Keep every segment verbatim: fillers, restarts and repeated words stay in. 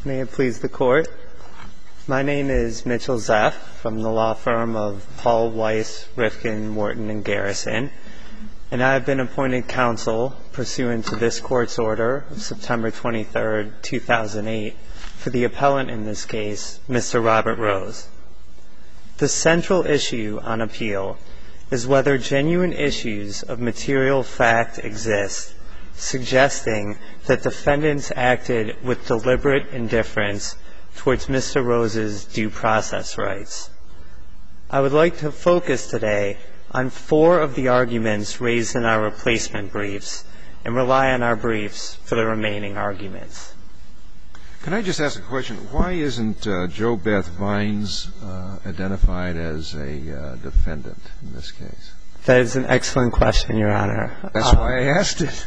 May it please the Court. My name is Mitchell Zeff from the law firm of Paul Weiss, Rifkin, Wharton, and Garrison, and I have been appointed counsel pursuant to this Court's order of September twenty-third, two thousand eight, for the appellant in this case, Mister Robert Rose. The central issue on appeal is whether genuine issues of material fact exist, suggesting that defendants acted with deliberate indifference towards Mister Rose's due process rights. I would like to focus today on four of the arguments raised in our replacement briefs and rely on our briefs for the remaining arguments. Can I just ask a question? Why isn't uh, Jo Beth Vines uh, identified as a uh, defendant in this case? That is an excellent question, Your Honor. That's um, why I asked it.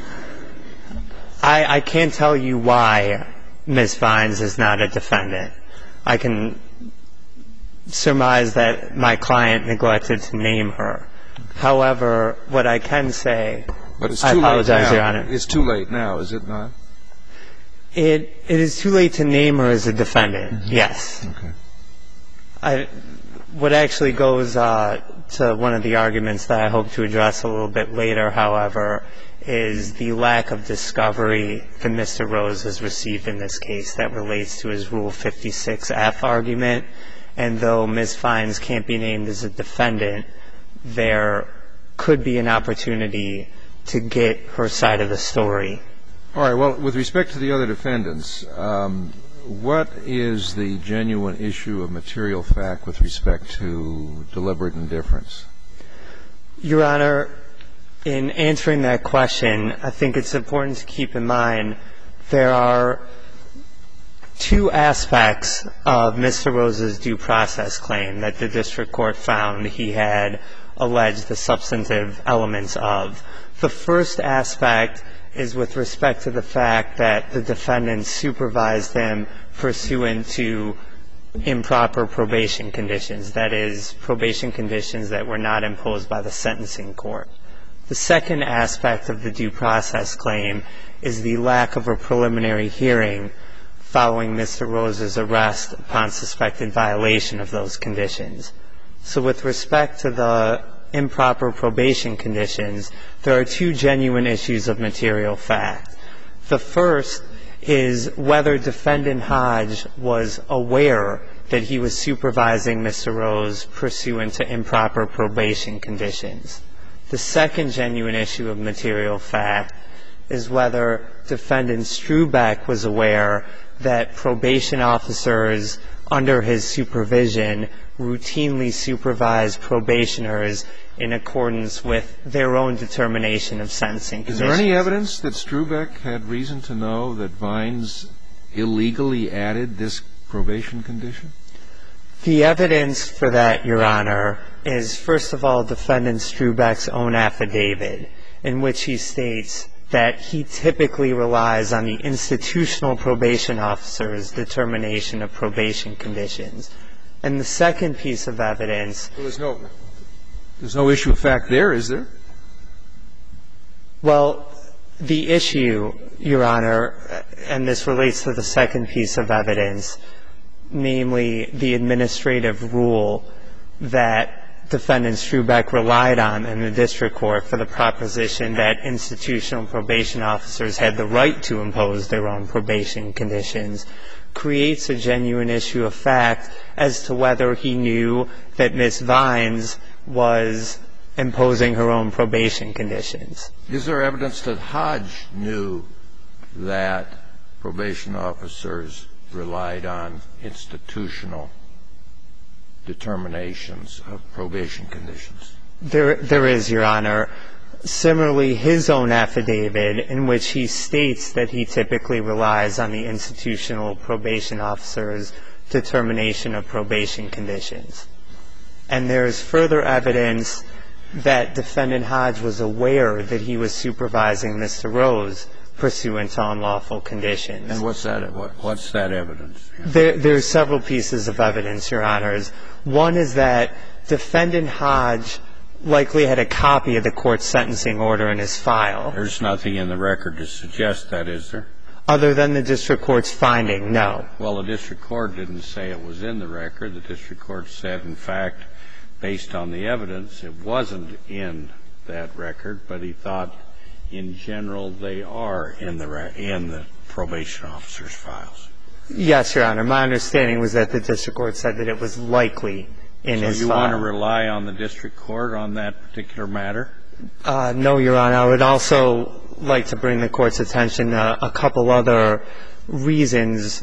I, I can't tell you why Miz Vines is not a defendant. I can surmise that my client neglected to name her. However, what I can say, but it's I too apologize, late now. Your Honor. It's too late now, is it not? It it is too late to name her as a defendant. Mm-hmm. Yes. Okay. I, what actually goes uh, to one of the arguments that I hope to address a little bit later, however, is the lack of discovery that Mister Rose has received in this case that relates to his Rule fifty-six F argument. And though Miz Vines can't be named as a defendant, there could be an opportunity to get her side of the story. All right. Well, with respect to the other defendants, um, what is the genuine issue of material fact with respect to deliberate indifference? Your Honor, in answering that question, I think it's important to keep in mind there are two aspects of Mister Rose's due process claim that the district court found he had alleged the substantive elements of. The first aspect is with respect to the fact that the defendant supervised him pursuant to improper probation conditions, that is, probation conditions that were not imposed by the sentencing court. The second aspect of the due process claim is the lack of a preliminary hearing following Mister Rose's arrest upon suspected violation of those conditions. So with respect to the improper probation conditions, there are two genuine issues of material fact. The first is whether Defendant Hodge was aware that he was supervising Mister Rose pursuant to improper probation conditions. The second genuine issue of material fact is whether Defendant Strubeck was aware that probation officers under his supervision routinely supervised probationers in accordance with their own determination of sentencing conditions. Is there any evidence that Strubeck had reason to know that Vines illegally added this probation condition? The evidence for that, Your Honor, is, first of all, Defendant Strubeck's own affidavit, in which he states that he typically relies on the institutional probation officer's determination of probation conditions. And the second piece of evidence — Well, there's no, there's no issue of fact there, is there? Well, the issue, Your Honor, and this relates to the second piece of evidence, namely the administrative rule that Defendant Strubeck relied on in the district court for the proposition that institutional probation officers had the right to impose their own probation conditions, creates a genuine issue of fact as to whether he knew that Miz Vines was imposing her own probation conditions. Is there evidence that Hodge knew that probation officers relied on institutional determinations of probation conditions? There, there is, Your Honor. Similarly, his own affidavit, in which he states that he typically relies on the institutional probation officer's determination of probation conditions. And there is further evidence that Defendant Hodge was aware that he was supervising Mister Rose pursuant to unlawful conditions. And what's that? What, what's that evidence? There, there are several pieces of evidence, Your Honors. One is that Defendant Hodge likely had a copy of the court's sentencing order in his file. There's nothing in the record to suggest that, is there? Other than the district court's finding, no. Well, the district court didn't say it was in the record. The district court said, in fact, based on the evidence, it wasn't in that record, but he thought in general they are in the re- in the probation officer's files. Yes, Your Honor. My understanding was that the district court said that it was likely in his file. So you want to rely on the district court on that particular matter? Uh, no, Your Honor. I would also like to bring the Court's attention to a couple other reasons,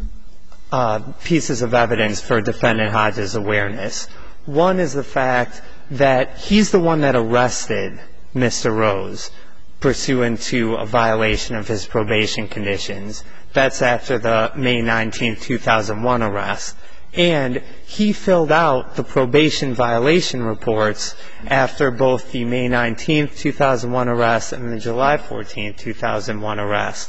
uh, pieces of evidence for Defendant Hodges' awareness. One is the fact that he's the one that arrested Mister Rose pursuant to a violation of his probation conditions. That's after the May nineteenth, two thousand one arrest. And he filled out the probation violation reports after both the May nineteenth, two thousand one arrest and the July fourteenth, two thousand one arrest.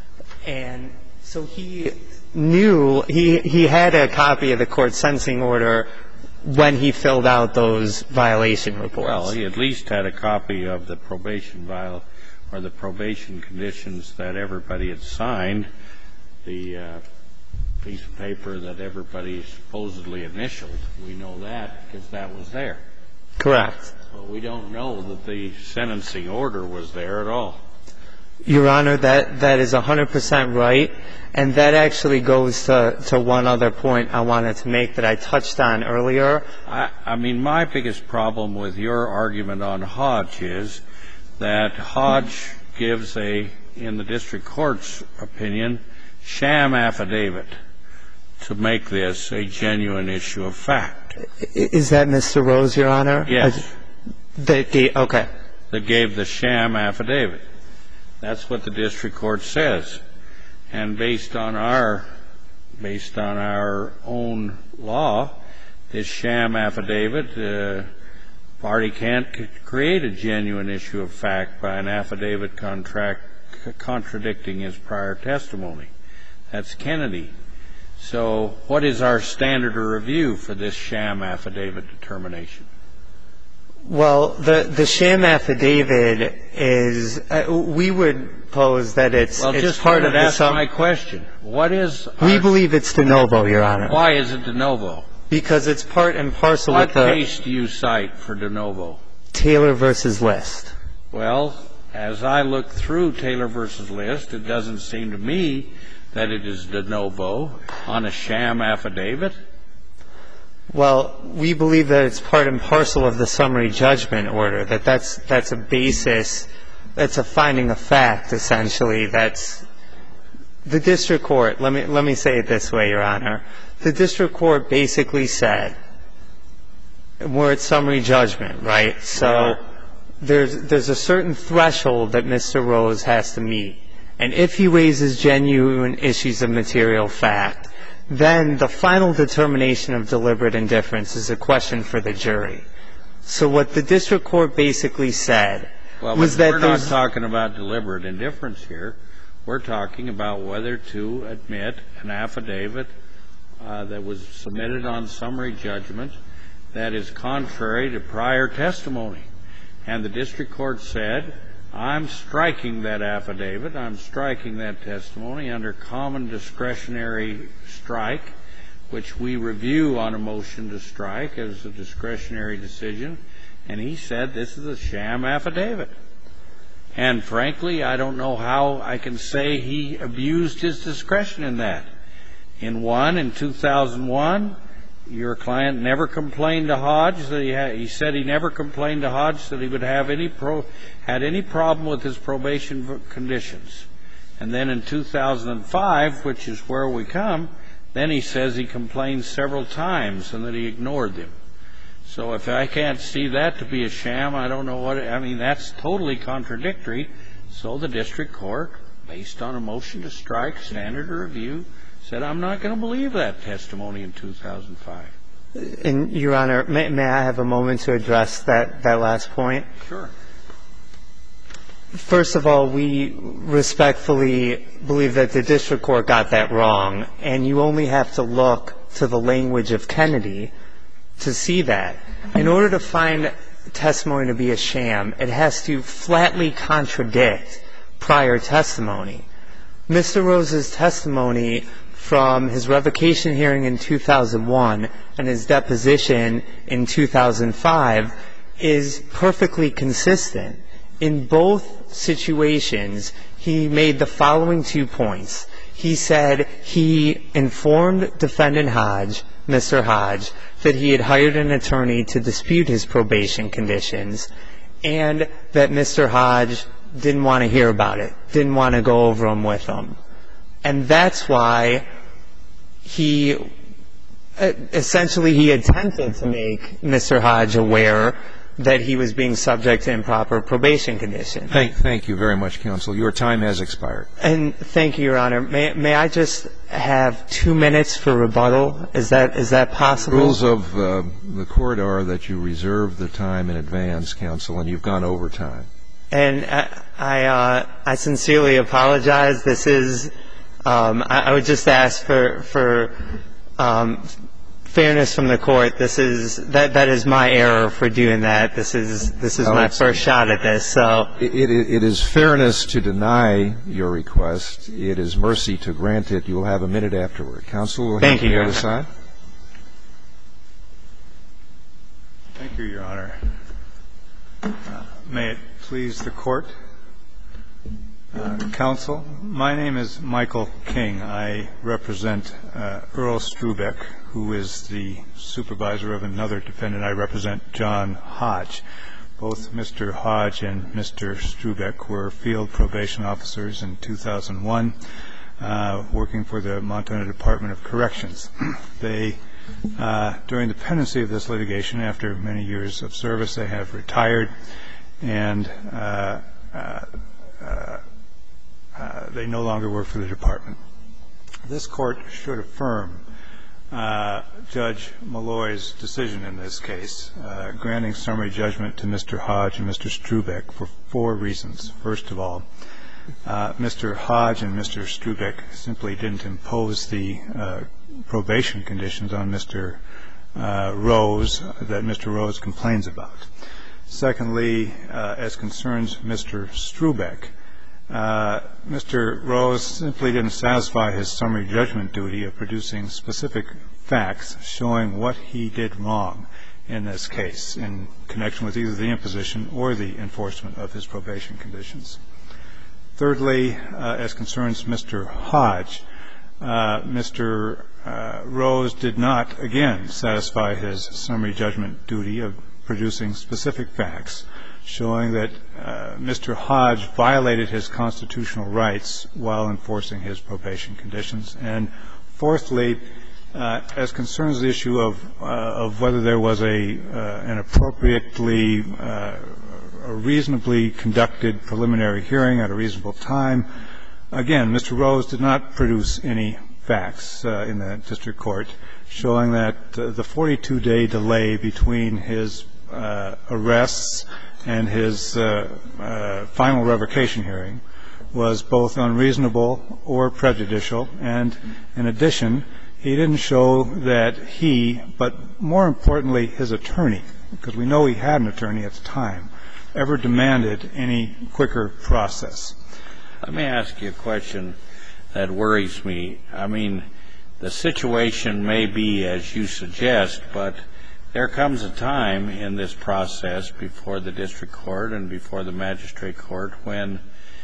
And so he knew, he, he had a copy of the court sentencing order when he filled out those violation reports. Well, he at least had a copy of the probation viol or the probation conditions that everybody had signed, the uh, piece of paper that everybody supposedly initialed. We know that because that was there. Correct. Well, we don't know that the sentencing order was there at all. Your Honor, that, that is one hundred percent right. And that actually goes to, to one other point I wanted to make that I touched on earlier. I, I mean, my biggest problem with your argument on Hodge is that Hodge gives a, in the district court's opinion, sham affidavit to make this a genuine issue of fact. Is that Mister Rose, Your Honor? Yes. That gave, okay. That gave the sham affidavit. That's what the district court says. And based on our, based on our own law, this sham affidavit, uh, party can't c- create a genuine issue of fact by an affidavit contract c- contradicting his prior testimony. That's Kennedy. So what is our standard of review for this sham affidavit determination? Well, the, the sham affidavit is, uh, we would pose that it's, well, it's just part of the... Well, just my question. What is... We our, believe it's de novo, Your Honor. Why is it de novo? Because it's part and parcel what with the... What case do you cite for de novo? Taylor versus List. Well, as I look through Taylor versus List, it doesn't seem to me that it is de novo on a sham affidavit. Well, we believe that it's part and parcel of the summary judgment order, that that's, that's a basis, that's a finding of fact, essentially. That's the district court. Let me, let me say it this way, Your Honor. The district court basically said, we're at summary judgment, right? So there's, there's a certain threshold that Mister Rose has to meet. And if he raises genuine issues of material fact, then the final determination of deliberate indifference is a question for the jury. So what the district court basically said well, was that we're there's... not talking about deliberate indifference here. We're talking about whether to admit an affidavit uh, that was submitted on summary judgment that is contrary to prior testimony. And the district court said, I'm striking that affidavit, I'm striking that testimony under common discretionary strike, which we review on a motion to strike as a discretionary decision. And he said this is a sham affidavit. And frankly, I don't know how I can say he abused his discretion in that. In one, in two thousand one, your client never complained to Hodge that he had, he said he never complained to Hodge that he would have any pro, had any problem with his probation conditions. And then in two thousand five, which is where we come, then he says he complained several times and that he ignored them. So if I can't see that to be a sham, I don't know what, I mean, that's totally contradictory. So the district court, based on a motion to strike, standard of review, said, I'm not going to believe that testimony in two thousand five. And, Your Honor, may, may I have a moment to address that, that last point? Sure. First of all, we respectfully believe that the district court got that wrong, and you only have to look to the language of Kennedy to see that. In order to find testimony to be a sham, it has to flatly contradict prior testimony. Mister Rose's testimony from his revocation hearing in two thousand one and his deposition in two thousand five is perfectly consistent. In both situations, he made the following two points. He said he informed Defendant Hodge, Mister Hodge, that he had hired an attorney to dispute his probation conditions, and that Mister Hodge didn't want to hear about it, didn't want to go over them with him. And that's why he essentially he attempted to make Mister Hodge aware that he was being subject to improper probation conditions. Thank, thank you very much, counsel. Your time has expired. And thank you, Your Honor. May, may I just have two minutes for rebuttal? Is that is that possible? The rules of uh, the court are that you reserve the time in advance, counsel, and you've gone over time. And I I, uh, I sincerely apologize. This is um, I, I would just ask for for um, fairness from the court. This is that that is my error for doing that. This is this is no, my first shot at this. So it, it, it is fairness to deny your request. It is mercy to grant it. You will have a minute afterward. Counsel will Thank have you, the Your other Honor. side. Thank you, Your Honor. Uh, may it please the court. Uh, counsel, my name is Michael King. I represent uh, Earl Strubeck, who is the supervisor of another defendant. I represent John Hodge. Both Mister Hodge and Mister Strubeck were field probation officers in two thousand one, uh, working for the Montana Department of Corrections. They, uh, during the pendency of this litigation, after many years of service, they have retired, and uh, uh, uh, Uh, they no longer work for the department. This court should affirm uh, Judge Malloy's decision in this case, uh, granting summary judgment to Mister Hodge and Mister Strubeck for four reasons. First of all, uh, Mister Hodge and Mister Strubeck simply didn't impose the uh, probation conditions on Mister Uh, Rose that Mister Rose complains about. Secondly, uh, as concerns Mister Strubeck, Uh, Mister Rose simply didn't satisfy his summary judgment duty of producing specific facts showing what he did wrong in this case in connection with either the imposition or the enforcement of his probation conditions. Thirdly, uh, as concerns Mister Hodge, uh, Mister Uh, Rose did not, again, satisfy his summary judgment duty of producing specific facts showing that uh, Mister Hodge violated his constitutional rights while enforcing his probation conditions. And fourthly, uh, as concerns the issue of uh, of whether there was a uh, an appropriately uh, a reasonably conducted preliminary hearing at a reasonable time, again, Mister Rose did not produce any facts uh, in the district court showing that uh, the forty-two day delay between his uh, arrests and his uh, uh, final revocation hearing was both unreasonable or prejudicial. And in addition, he didn't show that he, but more importantly his attorney, because we know he had an attorney at the time, ever demanded any quicker process. Let me ask you a question that worries me. I mean, the situation may be as you suggest, but there comes a time in this process before the district court and before the magistrate court when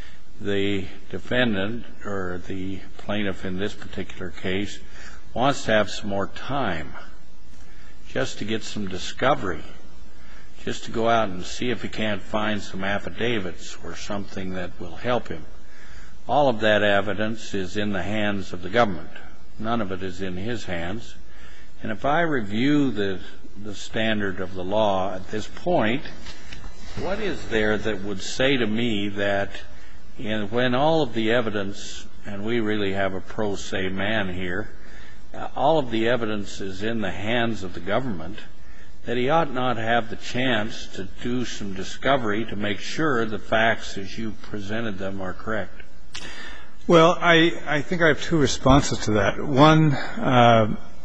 the defendant or the plaintiff in this particular case wants to have some more time just to get some discovery, just to go out and see if he can't find some affidavits or something that will help him. All of that evidence is in the hands of the government. None of it is in his hands. And if I review the the standard of the law at this point, what is there that would say to me that in, when all of the evidence, and we really have a pro se man here, uh, all of the evidence is in the hands of the government, that he ought not have the chance to do some discovery to make sure the facts as you presented them are correct? Well, I, I think I have two responses to that. One, uh,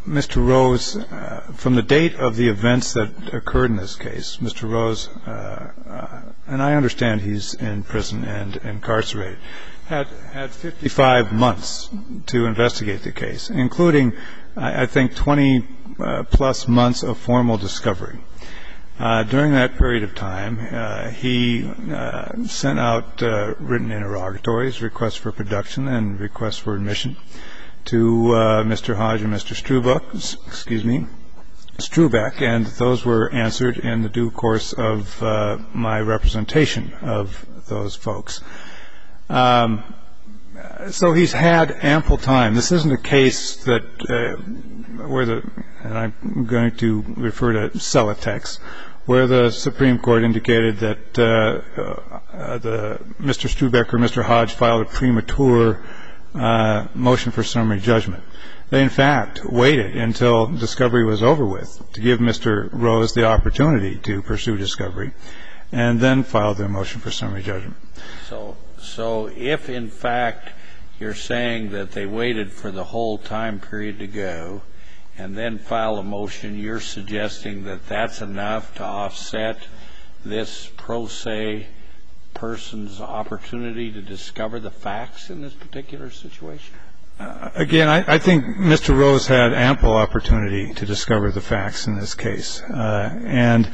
Mister Rose, uh, from the date of the events that occurred in this case, Mister Rose, uh, uh, and I understand he's in prison and incarcerated, had had fifty-five months to investigate the case, including, I, I think, twenty uh, plus months of formal discovery. Uh, during that period of time, uh, he uh, sent out uh, written interrogatories, requests for production, and requests for admission to uh, Mister Hodge and Mister Strubeck, excuse me, Strubeck, and those were answered in the due course of uh, my representation of those folks. Um, so he's had ample time. This isn't a case that uh, where the, and I'm going to refer to Celotex, where the Supreme Court indicated that uh, uh, the Mister Strubeck or Mister Hodge filed a premature uh, motion for summary judgment. They, in fact, waited until discovery was over with to give Mister Rose the opportunity to pursue discovery, and then filed their motion for summary judgment. So, so if, in fact, you're saying that they waited for the whole time period to go and then file a motion, you're suggesting that that's enough to offset this pro se person's opportunity to discover the facts in this particular situation? Uh, again, I, I think Mister Rose had ample opportunity to discover the facts in this case. Uh, and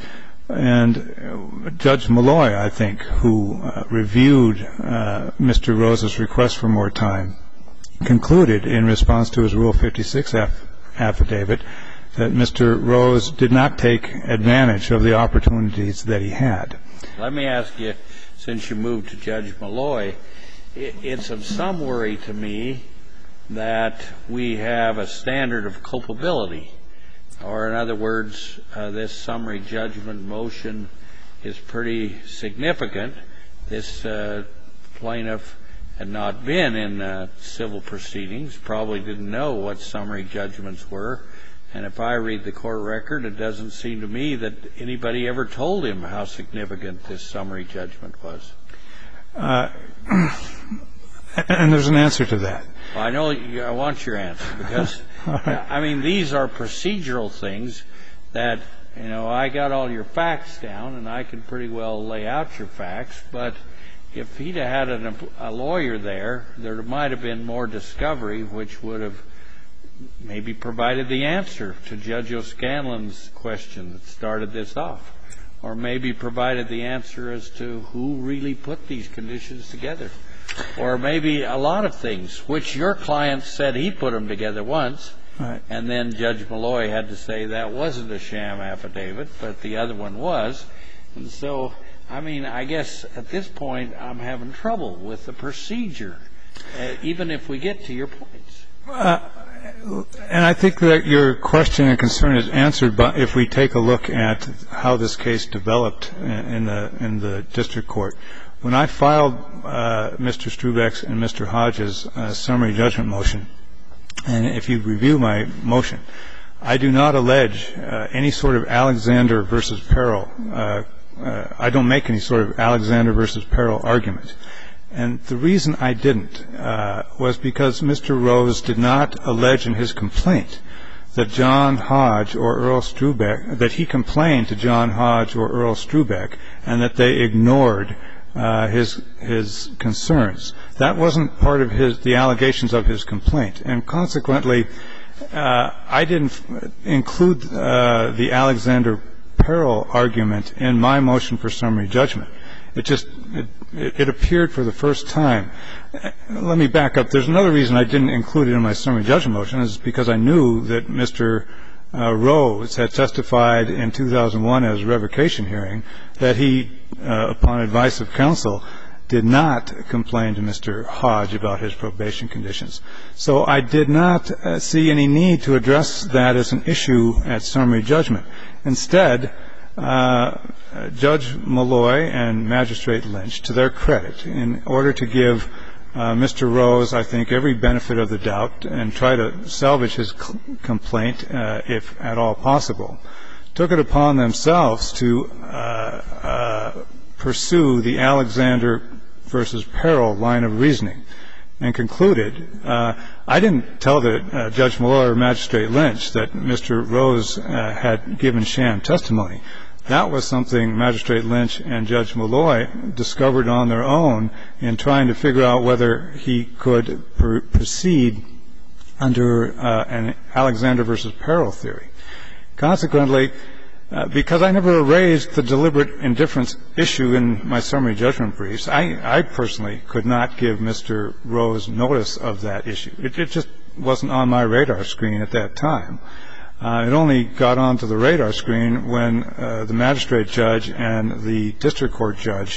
and Judge Malloy, I think, who uh, reviewed uh, Mister Rose's request for more time, concluded in response to his Rule fifty-six aff- affidavit that Mister Rose did not take advantage of the opportunities that he had. Let me ask you, since you moved to Judge Malloy, it, it's of some worry to me that we have a standard of culpability, or in other words, uh, this summary judgment motion is pretty significant. This uh, plaintiff had not been in uh, civil proceedings, probably didn't know what summary judgments were, and if I read the court record, it doesn't seem to me that anybody ever told him how significant this summary judgment was. Uh, and there's an answer to that. Well, I know you, I want your answer because, right. I mean, these are procedural things that, you know, I got all your facts down and I can pretty well lay out your facts, but if he'd have had an, a lawyer there, there might have been more discovery which would have maybe provided the answer to Judge O'Scanlan's question that started this off, or maybe provided the answer as to who really put these conditions together. Or maybe a lot of things, which your client said he put them together once, right. And then Judge Malloy had to say that wasn't a sham affidavit, but the other one was. And so, I mean, I guess at this point I'm having trouble with the procedure, uh, even if we get to your points. Uh, and I think that your question and concern is answered by if we take a look at how this case developed in the in the district court. When I filed uh, Mister Strubeck's and Mister Hodge's uh, summary judgment motion, and if you review my motion, I do not allege uh, any sort of Alexander versus Peril. Uh, uh, I don't make any sort of Alexander versus Peril argument. And the reason I didn't uh, was because Mister Rose did not allege in his complaint that John Hodge or Earl Strubeck, that he complained to John Hodge or Earl Strubeck, and that they ignored Uh, his his concerns. That wasn't part of his the allegations of his complaint, and consequently, uh, I didn't f- include uh, the Alexander Peril argument in my motion for summary judgment. It just it, it appeared for the first time. Let me back up. There's another reason I didn't include it in my summary judgment motion is because I knew that Mister Uh, Rose had testified in two thousand one at his revocation hearing that he, uh, upon advice of counsel, did not complain to Mister Hodge about his probation conditions. So I did not uh, see any need to address that as an issue at summary judgment. Instead, uh, Judge Malloy and Magistrate Lynch, to their credit, in order to give Uh, Mister Rose, I think, every benefit of the doubt and try to salvage his c- complaint, uh, if at all possible, took it upon themselves to uh, uh, pursue the Alexander versus Peril line of reasoning. and concluded. Uh, I didn't tell the, uh, Judge Malloy or Magistrate Lynch that Mister Rose uh, had given sham testimony. That was something Magistrate Lynch and Judge Malloy discovered on their own in trying to figure out whether he could pr- proceed under uh, an Alexander versus Peril theory. Consequently, uh, because I never raised the deliberate indifference issue in my summary judgment briefs, I, I personally could not give Mister Rose notice of that issue. It, it just wasn't on my radar screen at that time. Uh, it only got onto the radar screen when uh, the magistrate judge and the district court judge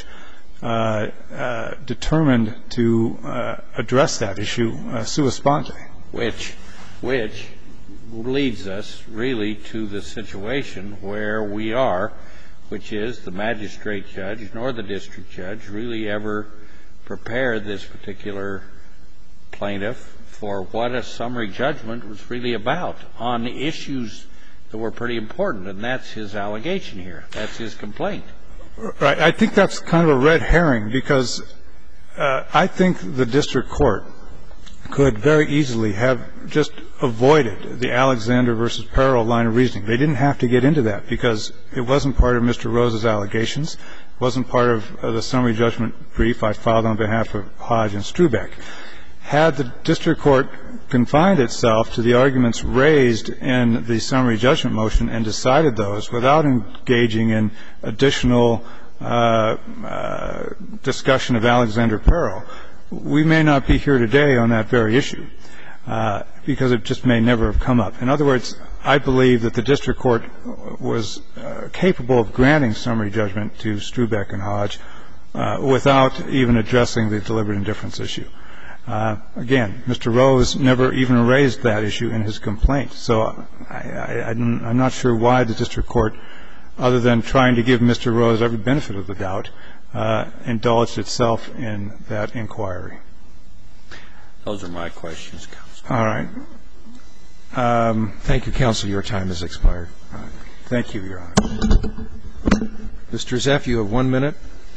uh, uh, determined to uh, address that issue uh, sua sponte. Which, which leads us really to the situation where we are, which is the magistrate judge nor the district judge really ever prepared this particular plaintiff for what a summary judgment was really about on issues that were pretty important, and that's his allegation here. That's his complaint. Right. I think that's kind of a red herring because uh, I think the district court could very easily have just avoided the Alexander versus Peril line of reasoning. They didn't have to get into that because it wasn't part of Mister Rose's allegations. It wasn't part of uh, the summary judgment brief I filed on behalf of Hodge and Strubeck. Had the district court confined itself to the arguments raised in the summary judgment motion and decided those without engaging in additional uh, uh, discussion of Alexander Peril, we may not be here today on that very issue uh, because it just may never have come up. In other words, I believe that the district court was uh, capable of granting summary judgment to Strubeck and Hodge uh, without even addressing the deliberate indifference issue. Uh, again, Mister Rose never even raised that issue in his complaint. So I, I, I'm not sure why the district court, other than trying to give Mister Rose every benefit of the doubt, uh, indulged itself in that inquiry. Those are my questions, counsel. All right. Um, Thank you, counsel. Your time has expired. Thank you, Your Honor. Mister Zeff, you have one minute.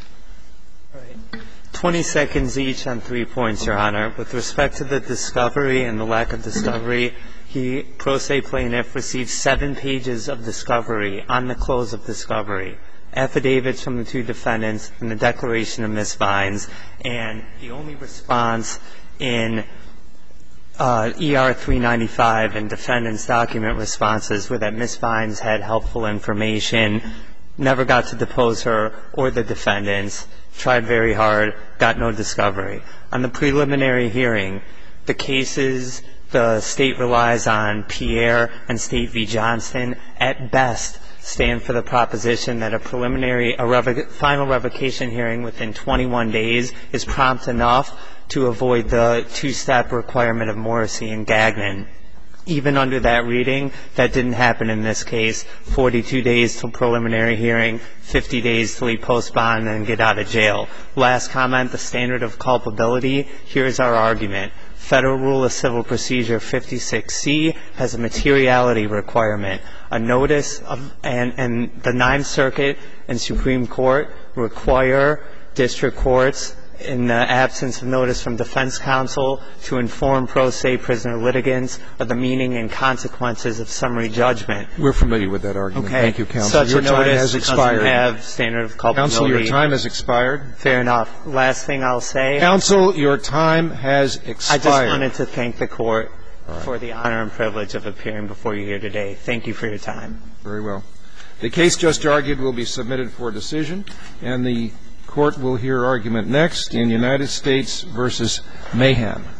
twenty seconds each on three points, Your Honor. With respect to the discovery and the lack of discovery, he, pro se plaintiff, received seven pages of discovery on the close of discovery, affidavits from the two defendants and the declaration of Miz Vines, and the only response in uh, E R three ninety-five and defendant's document responses were that Miz Vines had helpful information, never got to depose her or the defendants, tried very hard, got no discovery. On the preliminary hearing, the cases the State relies on, Pierre and State v. Johnston, at best stand for the proposition that a preliminary, a revoc- final revocation hearing within twenty-one days is prompt enough to avoid the two-step requirement of Morrissey and Gagnon. Even under that reading, that didn't happen in this case. forty-two days till preliminary hearing, fifty days till he post bond and get out of jail. Last comment, the standard of culpability. Here's our argument. Federal Rule of Civil Procedure fifty-six C has a materiality requirement. A notice of, and, and the Ninth Circuit and Supreme Court require district courts, in the absence of notice from defense counsel, to inform pro se prisoner litigants of the meaning and consequences of summary judgment. We're familiar with that argument. Okay. Thank you, counsel. Such your a time notice has expired. doesn't have standard of culpability. Counsel, your time has expired. Fair enough. Last thing I'll say. Counsel, your time has expired. I just wanted to thank the Court right. for the honor and privilege of appearing before you here today. Thank you for your time. Very well. The case just argued will be submitted for decision, and the Court will hear argument next in United States versus Mahan.